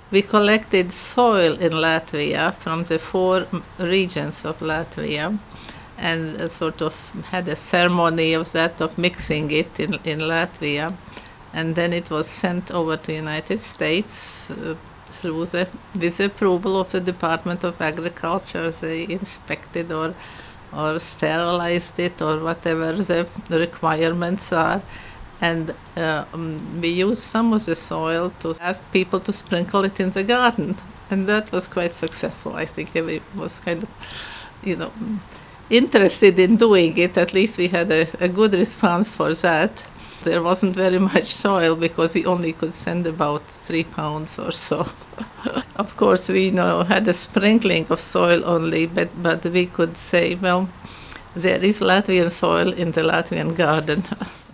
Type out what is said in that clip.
We collected soil in Latvia from the four regions of Latvia and sort of had a ceremony of that, of mixing it in Latvia. And then it was sent over to the United States with the approval of the Department of Agriculture. They inspected or sterilized it or whatever the requirements are. And we used some of the soil to ask people to sprinkle it in the garden. And that was quite successful. I think everyone was kind of, interested in doing it. At least we had a good response for that. There wasn't very much soil because we only could send about 3 pounds or so. Of course, we had a sprinkling of soil only, but we could say, well, there is Latvian soil in the Latvian garden.